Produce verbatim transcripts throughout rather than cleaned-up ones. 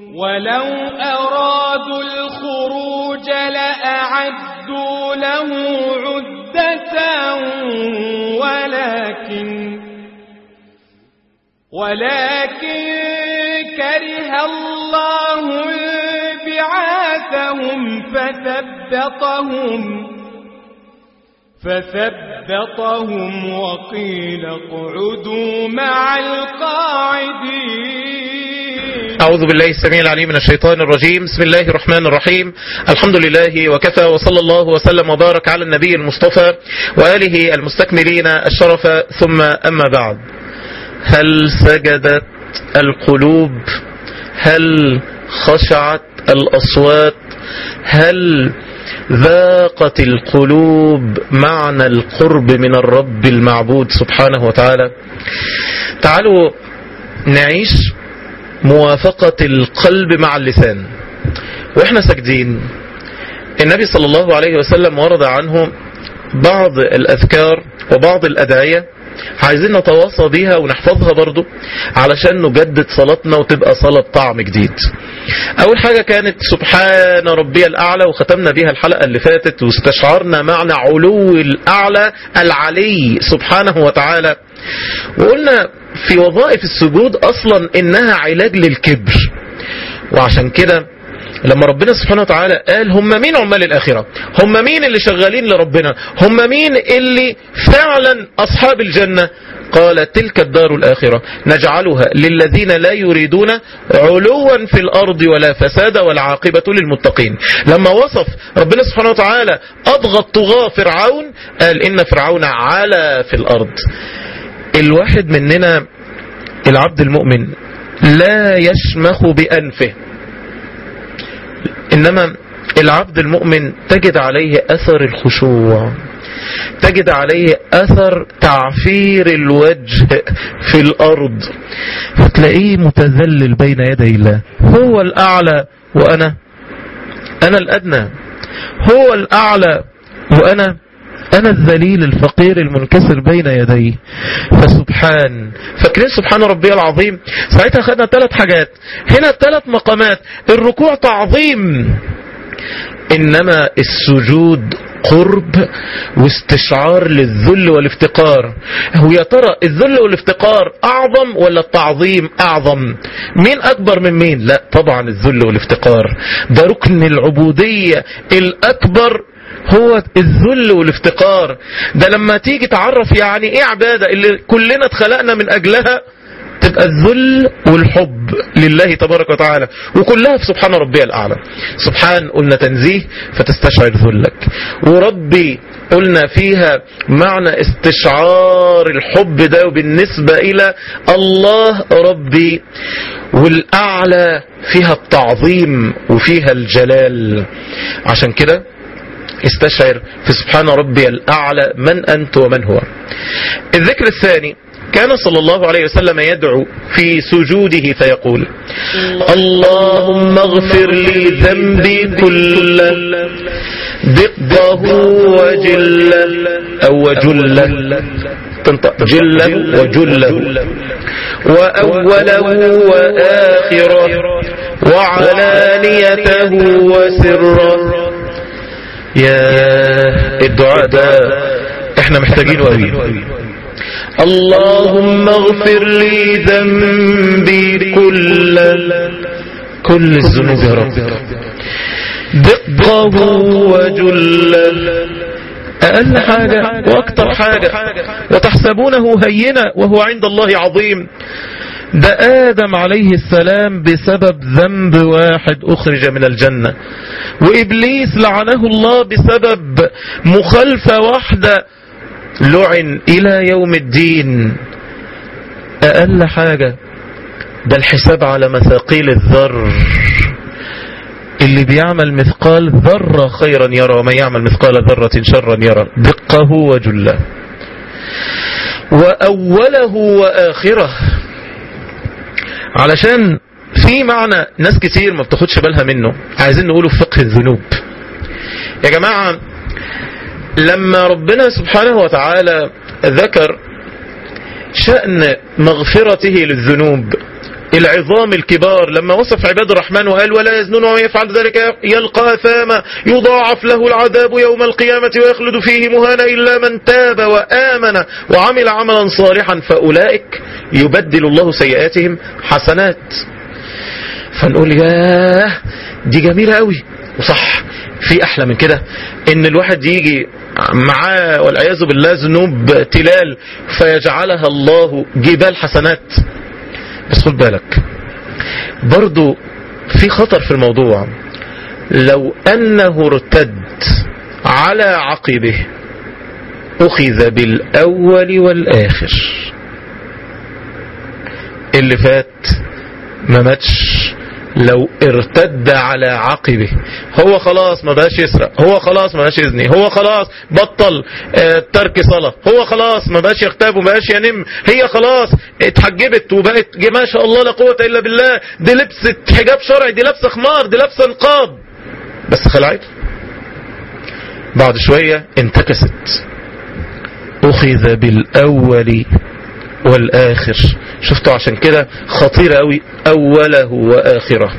ولو أرادوا الخروج لأعدوا له عدة ولكن ولكن كره الله بعاثهم فثبطهم فثبطهم وقيل اقعدوا مع القاعدين. أعوذ بالله السميع العليم من الشيطان الرجيم. بسم الله الرحمن الرحيم. الحمد لله وكفى، وصلى الله وسلم وبارك على النبي المصطفى وآله المستكملين الشرف، ثم أما بعد. هل سجدت القلوب؟ هل خشعت الأصوات؟ هل ذاقت القلوب معنى القرب من الرب المعبود سبحانه وتعالى؟ تعالوا نعيش موافقة القلب مع اللسان واحنا ساجدين. النبي صلى الله عليه وسلم ورد عنه بعض الأذكار وبعض الأدعية عايزين نتواصى بيها ونحفظها برضو علشان نجدد صلاتنا وتبقى صلاة طعم جديد. أول حاجة كانت سبحان ربي الأعلى، وختمنا بيها الحلقة اللي فاتت واستشعرنا معنى علو الأعلى العلي سبحانه وتعالى، وقلنا في وظائف السجود أصلا إنها علاج للكبر. وعشان كده لما ربنا سبحانه وتعالى قال هم مين عمال الآخرة، هم مين اللي شغالين لربنا، هم مين اللي فعلا أصحاب الجنة، قال تلك الدار الآخرة نجعلها للذين لا يريدون علوا في الأرض ولا فساد والعاقبة للمتقين. لما وصف ربنا سبحانه وتعالى أضغى طغاة فرعون قال إن فرعون علا في الأرض. الواحد مننا العبد المؤمن لا يشمخ بأنفه، إنما العبد المؤمن تجد عليه أثر الخشوع، تجد عليه أثر تعفير الوجه في الأرض، فتلاقيه متذلل بين يدي الله. هو الأعلى وأنا أنا الأدنى، هو الأعلى وأنا أنا الذليل الفقير المنكسر بين يديه. فسبحان، فاكرين سبحان ربي العظيم؟ ساعتها خدنا ثلاث حاجات هنا، ثلاث مقامات. الركوع تعظيم، إنما السجود قرب واستشعار للذل والافتقار. ويا ترى الذل والافتقار أعظم ولا التعظيم أعظم؟ مين أكبر من مين؟ لا طبعا الذل والافتقار، ده ركن العبودية الأكبر، هو الذل والافتقار. ده لما تيجي تعرف يعني ايه عبادة اللي كلنا اتخلقنا من اجلها، تبقى الذل والحب لله تبارك وتعالى، وكلها في سبحان ربي الأعلى. سبحان قلنا تنزيه فتستشعر ذلك، وربي قلنا فيها معنى استشعار الحب ده بالنسبة إلى الله ربي، والأعلى فيها التعظيم وفيها الجلال. عشان كده استشعر في سبحان ربي الأعلى من أنت ومن هو. الذكر الثاني، كان صلى الله عليه وسلم يدعو في سجوده فيقول اللهم اغفر لي ذنبي كله دقه وجله أو وجله، تنطق جله وجله، وأوله وآخره وعلانيته وسره. يا الدعاء ده احنا محتاجينه قوي. اللهم اغفر لي ذنبي كله، كل الذنوب يا رب، دقه وجله، اقل حاجة واكتر حاجة، وتحسبونه هينا وهو عند الله عظيم. ده آدم عليه السلام بسبب ذنب واحد أخرج من الجنة، وإبليس لعنه الله بسبب مخالفة واحدة لعن إلى يوم الدين. أقل حاجة ده الحساب على مثاقيل الذر، اللي بيعمل مثقال ذرة خيرا يرى ومن يعمل مثقال ذرة شرا يرى، دقه وجله، وأوله وآخره. علشان في معنى ناس كتير ما بتاخدش بالها منه، عايزين نقوله في فقه الذنوب. يا جماعة لما ربنا سبحانه وتعالى ذكر شأن مغفرته للذنوب العظام الكبار لما وصف عباد الرحمن وقال ولا يزنون ومن يفعل ذلك يلقى أثاما يضاعف له العذاب يوم القيامة ويخلد فيه مهانا إلا من تاب وآمن وعمل عملا صالحا فأولئك يبدل الله سيئاتهم حسنات. فنقول ياه دي جميلة قوي وصح. في أحلى من كده إن الواحد يجي معاه والعياذ بالله ذنوب تلال فيجعلها الله جبال حسنات. بس خد بالك برضو في خطر في الموضوع. لو أنه ارتد على عقبه أخذ بالأول والآخر. اللي فات ما ماتش لو ارتد على عقبه. هو خلاص ما بقاش يسرق، هو خلاص ما بقاش يزني، هو خلاص بطل اه ترك صلاة، هو خلاص ما بقاش يغتاب وما بقاش ينم، هي خلاص اتحجبت وبقت ما شاء الله لا قوة الا بالله، دي لبست حجاب شرعي، دي لابسه خمار، دي لابسه نقاب، بس خلعت. بعد شوية انتكست أخذ بالأول والآخر. شفتوا عشان كده خطيرة قوي أوله وآخره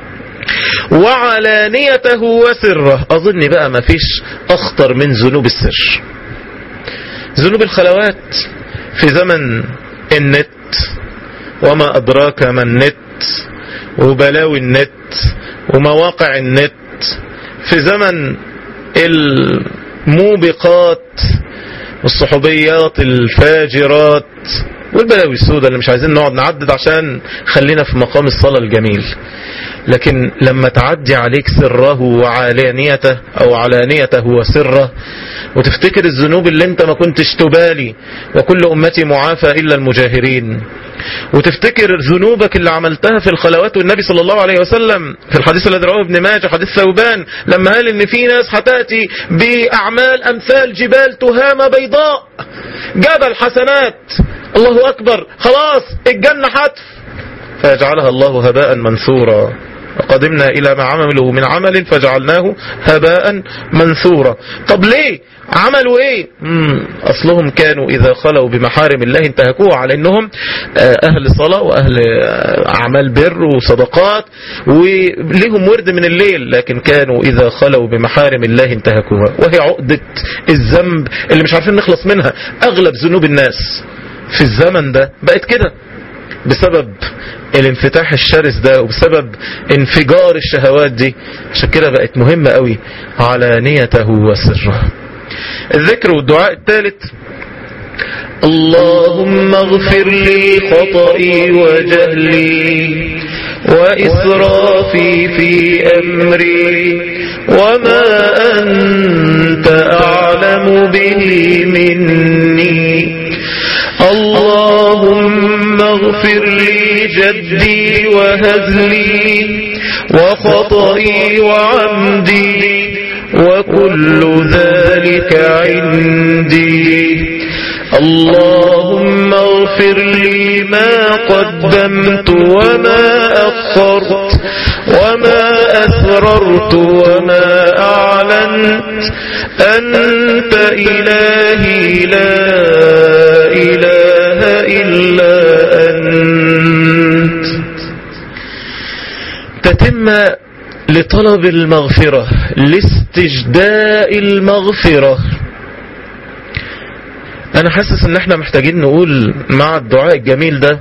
وعلانيته وسره. أظن بقى ما فيش أخطر من ذنوب السر. ذنوب الخلوات في زمن النت وما أدراك ما النت وبلاوي النت ومواقع النت، في زمن الموبقات والصحوبيات الفاجرات والبلاوي السوداء اللي مش عايزين نقعد نعدد عشان خلينا في مقام الصلاة الجميل. لكن لما تعدي عليك سره وعلانيته أو علانيته وسره وتفتكر الذنوب اللي انت ما كنتش تبالي وكل أمتي معافى إلا المجاهرين، وتفتكر ذنوبك اللي عملتها في الخلوات. والنبي صلى الله عليه وسلم في الحديث الذي رواه ابن ماجه حديث ثوبان لما قال ان في ناس هتأتي بأعمال أمثال جبال تهامة بيضاء، جبل حسنات، الله أكبر، خلاص الجنة حتف، فيجعلها الله هباء منثورا. وقدمنا إلى ما عملوا من عمل فجعلناه هباء منثورا. طب ليه عملوا ايه؟ مم. اصلهم كانوا اذا خلوا بمحارم الله انتهكوها على انهم اهل صلاة واهل اعمال بر وصدقات وليهم ورد من الليل، لكن كانوا اذا خلوا بمحارم الله انتهكوها. وهي عقدة الذنب اللي مش عارفين نخلص منها. اغلب ذنوب الناس في الزمن ده بقت كده بسبب الانفتاح الشرس ده وبسبب انفجار الشهوات دي. عشان كده بقت مهمة قوي علانيته وسره. الذكر والدعاء الثالث: اللهم اغفر لي خطئي وجهلي وإسرافي في أمري وما أنت أعلم به مني. اللهم اغفر لي جدي وهزلي وخطئي وعمدي وكل ذلك عندي. اللهم اغفر لي ما قدمت وما أخرت وما أسررت وما أعلنت. أنت إلهي لا إله إلا أنت. تتم لطلب المغفرة، لاستجداء المغفرة. أنا حاسس إن احنا محتاجين نقول مع الدعاء الجميل ده: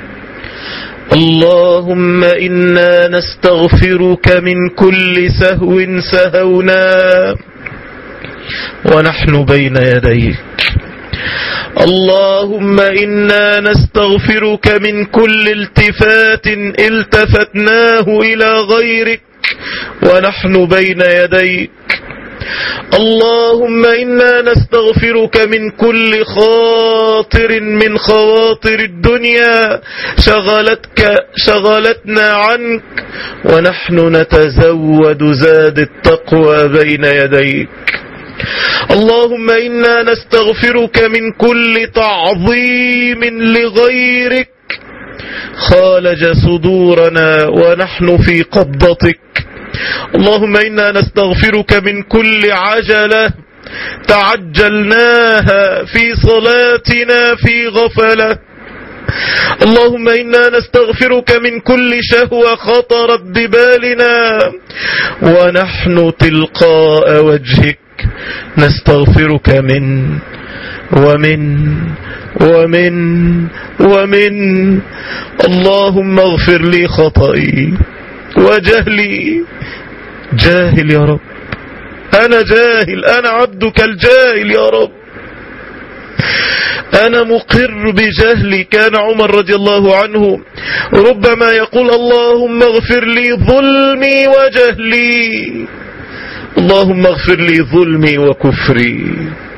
اللهم إنا نستغفرك من كل سهو سهونا ونحن بين يديك. اللهم إنا نستغفرك من كل التفات التفتناه إلى غيرك ونحن بين يديك. اللهم إنا نستغفرك من كل خاطر من خواطر الدنيا شغلتك شغلتنا عنك ونحن نتزود زاد التقوى بين يديك. اللهم إنا نستغفرك من كل تعظيم لغيرك خالج صدورنا ونحن في قبضتك. اللهم إنا نستغفرك من كل عجلة تعجلناها في صلاتنا في غفلة اللهم إنا نستغفرك من كل شهوة خطرت ببالنا ونحن تلقاء وجهك، نستغفرك من ومن ومن ومن اللهم اغفر لي خطئي وجهلي. جاهل يا رب، أنا جاهل، أنا عبدك الجاهل يا رب، أنا مقر بجهلي. كان عمر رضي الله عنه ربما يقول اللهم اغفر لي ظلمي وجهلي، اللهم اغفر لي ظلمي وكفري،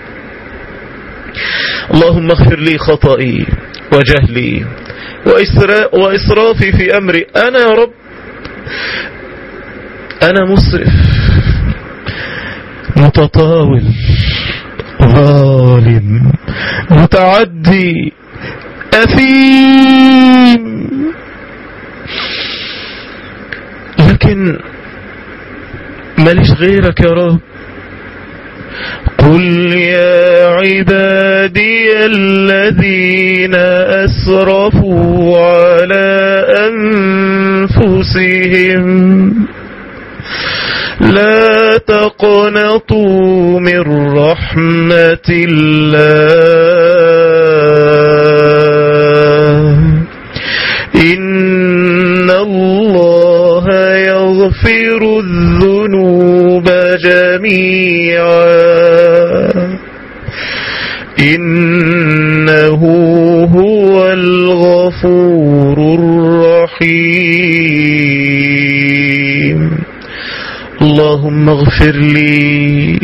اللهم اغفر لي خطئي وجهلي وإسرافي في أمري. أنا يا رب أنا مسرف متطاول ظالم متعدي أثيم، لكن ماليش غيرك يا رب. قل يا عبادي الذين أسرفوا على أنفسهم لا تقنطوا من رحمة الله إن الله يغفر الذنوب جميعا إنه هو الغفور الرحيم. اللهم اغفر لي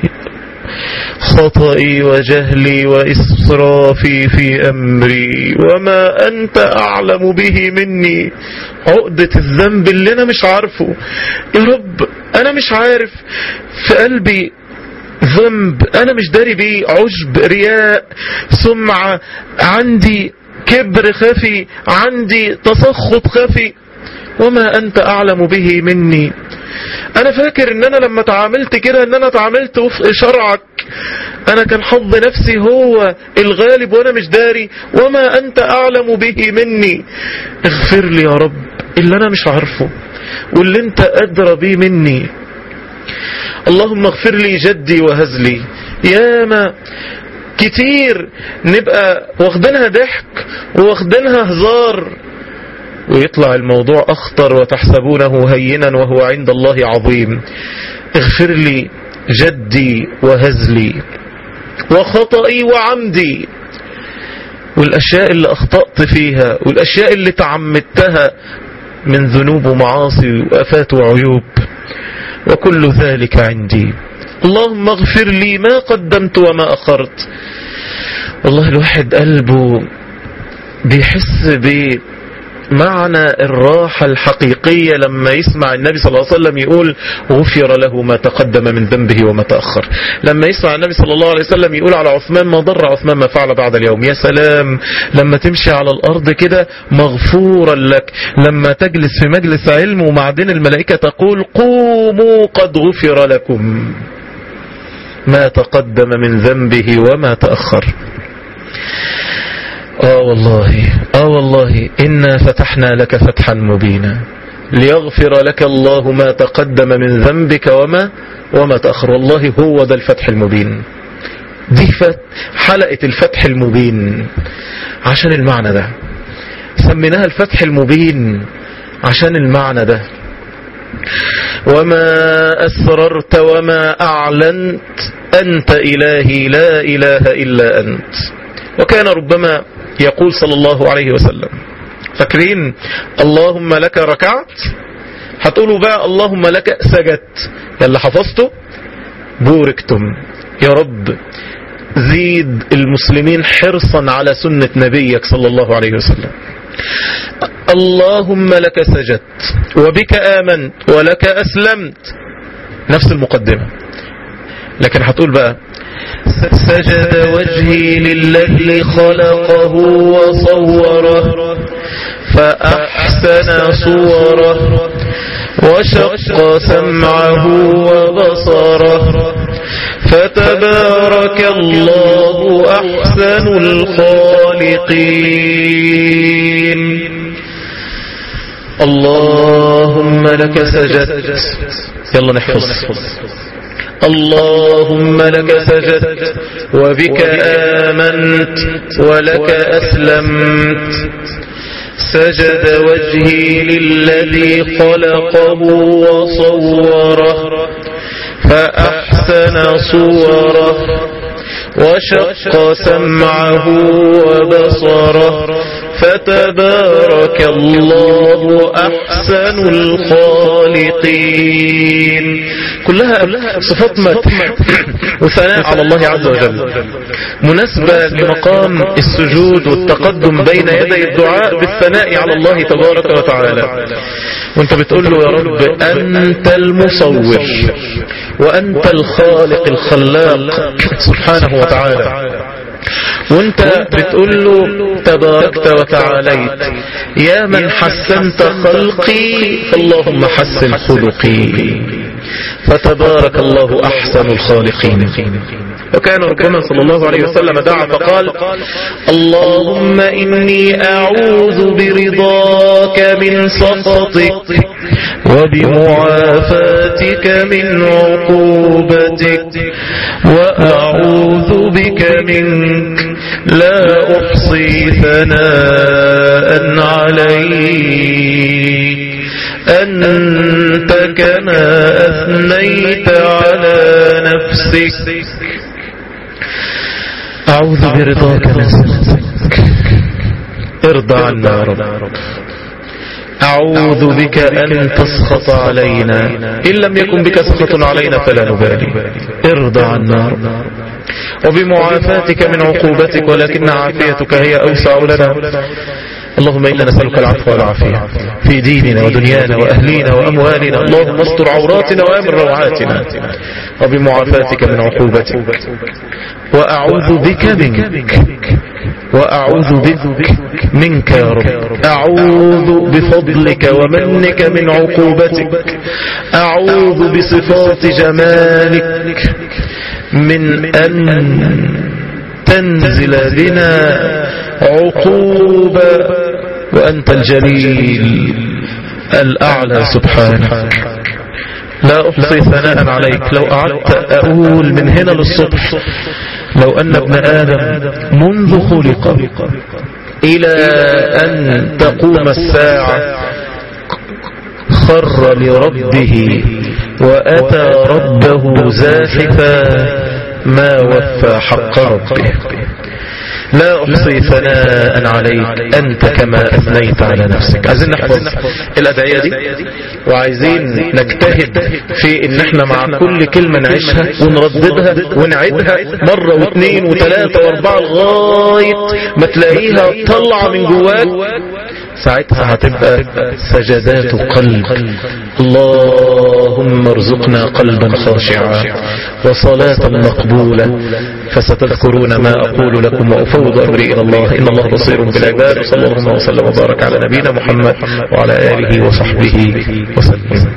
خطئي وجهلي وإسرافي في أمري وما أنت أعلم به مني. عقدة الذنب اللي أنا مش عارفه يا رب، أنا مش عارف في قلبي ذنب أنا مش داري بيه، عجب، رياء، سمعة، عندي كبر خفي، عندي تسخط خفي، وما أنت أعلم به مني. أنا فاكر إن أنا لما تعاملت كده إن أنا تعاملت وفق شرعك، أنا كان حظ نفسي هو الغالب وأنا مش داري، وما أنت أعلم به مني. اغفر لي يا رب اللي أنا مش عارفه واللي أنت أدرى بيه مني. اللهم اغفر لي جدي وهزلي. ياما كتير نبقى واخدينها ضحك واخدينها هزار ويطلع الموضوع أخطر وتحسبونه هينا وهو عند الله عظيم. اغفر لي جدي وهزلي وخطئي وعمدي، والأشياء اللي أخطأت فيها والأشياء اللي تعمدتها من ذنوب ومعاصي وأفات وعيوب، وكل ذلك عندي. اللهم اغفر لي ما قدمت وما أخرت. والله الواحد قلبه بيحس بمعنى الراحة الحقيقية لما يسمع النبي صلى الله عليه وسلم يقول غفر له ما تقدم من ذنبه وما تأخر. لما يسمع النبي صلى الله عليه وسلم يقول على عثمان ما ضر عثمان ما فعل بعد اليوم. يا سلام لما تمشي على الأرض كده مغفورا لك، لما تجلس في مجلس علم وبعدين الملائكة تقول قوموا قد غفر لكم ما تقدم من ذنبه وما تأخر. آه والله آه والله إنا فتحنا لك فتحا مبينا ليغفر لك الله ما تقدم من ذنبك وما وما تأخر. والله هو ده الفتح المبين، دي حلقة الفتح المبين عشان المعنى ده، سميناها الفتح المبين عشان المعنى ده. وما أسررت وما أعلنت أنت إلهي لا إله إلا أنت. وكان ربما يقول صلى الله عليه وسلم، فاكرين اللهم لك ركعت، هتقولوا بقى اللهم لك سجدت، يلا حفظته بوركتم. يا رب زيد المسلمين حرصا على سنة نبيك صلى الله عليه وسلم. اللهم لك سجدت وبك آمنت ولك أسلمت، نفس المقدمة. لكن هتقول بقى سجد وجهي للذي خلقه وصوره فأحسن صوره وشق سمعه وبصره فتبارك الله أحسن الخالقين. الخالقين. اللهم لك سجدت، يلا نحفظ. اللهم لك سجدت وبك آمنت ولك أسلمت. سجد وجهي للذي خلقه وصوره فأحسن صوره وشق سمعه وبصره فتبارك الله أحسن الخالقين. كلها صفات مدح وثناء على الله عز وجل، مناسبة لمقام السجود والتقدم بين يدي الدعاء بالثناء على الله تبارك وتعالى. وانت بتقول له يا رب أنت المصور وأنت الخالق الخلاق سبحانه وتعالى، وانت بتقول له تباركت وتعاليت يا من حسنت خلقي اللهم حسن خلقي، فتبارك الله أحسن الخالقين. وكان ربنا صلى الله عليه وسلم دعا فقال اللهم إني أعوذ برضاك من سخطك وبمعافاتك من عقوبتك وأعوذ بك منك لا أحصي ثناء عليك أنت كما أثنيت على نفسك. أعوذ برضاك من سخطك، ارضى عنا يا رب. أعوذ بك أن تسخط علينا، إن لم يكن بك سخط علينا فلا نبالي، ارضى عنا رب. وبمعافاتك من عقوبتك ولكن عافيتك هي أوسع لنا. اللهم إنا نسألك العفو والعافية في ديننا ودنيانا وأهلينا وأموالنا. اللهم استر عوراتنا وآمن روعاتنا. وبمعافاتك من عقوبتك وأعوذ بك منك وأعوذ بك منك يا رب. أعوذ بفضلك ومنك من عقوبتك، أعوذ بصفات جمالك من أن تنزل بنا عقوبة، وأنت الجليل الأعلى سبحانه. لا أحصي ثناء عليك. لو قعدت أقول من هنا للصبح لو أن ابن آدم منذ خلق إلى أن تقوم الساعة خر لربه وأتى ربه زاحفا ما وفى حق ربه. لا أحصي ثناء عليك أنت كما أثنيت على نفسك. عايزين نحفظ الأدعية دي، وعايزين نجتهد في إن احنا مع كل كلمة نعيشها ونرددها ونعيدها مرة واثنين وثلاثة واربعة لغاية ما تلاقيها طلع من جواك. ساعتها هتبقى سجدات قلب. اللهم ارزقنا قلبا خاشعا وصلاة مقبولة. فستذكرون ما أقول لكم وأفوض أمري إلى الله إن الله بصير بالعباد. صلى الله وسلم وبارك على نبينا محمد وعلى آله وصحبه وسلم.